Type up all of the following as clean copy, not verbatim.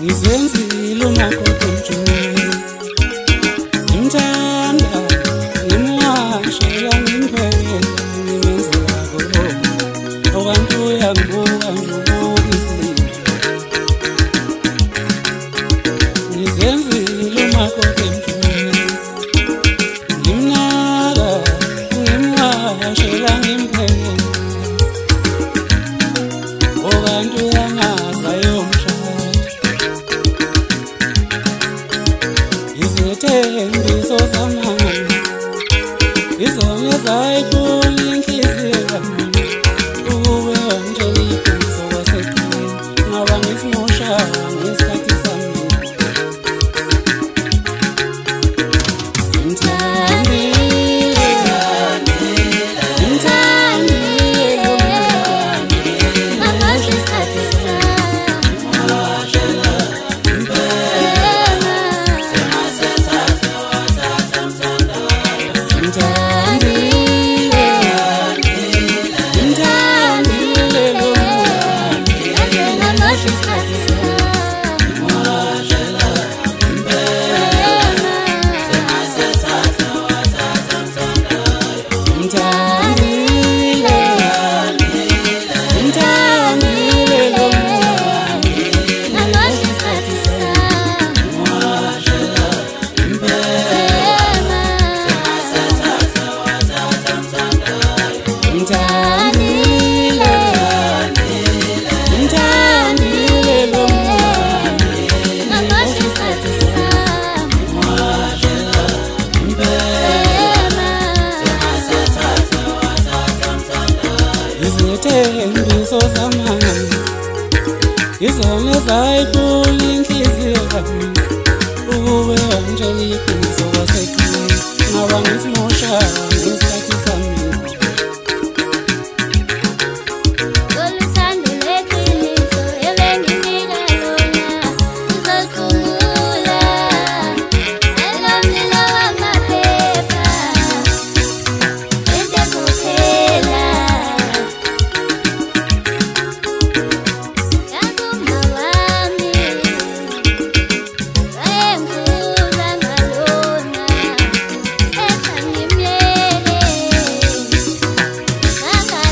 Ngizenzile umakoti mjuni, ngimthanda, ngimwashela, ngimphethe, ngimenzela konke. Okwantu uyangibuka nje ubuka isililo. Ngizenzile umakoti mjuni, ngimnaka, ngimwashela, ngimphethe. Okwantu uyangaza yomshado. Izithembiso zamanga izona zayibula inhliziyo yami. Ukuwe wanjela iqiniso kwasekhaya, ngaba ngisimoshanga ngesikhathi sami. Ngimthandile, ngimthandile lo mngani, ngamazwe isikhathi izithembiso zamanga izona zayibula inhliziyo yami. Ukuwe wanjela iqiniso kwasekhaya, ngaba ngisimoshanga ngesikhathi sami.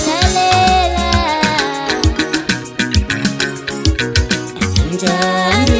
Ngimthanda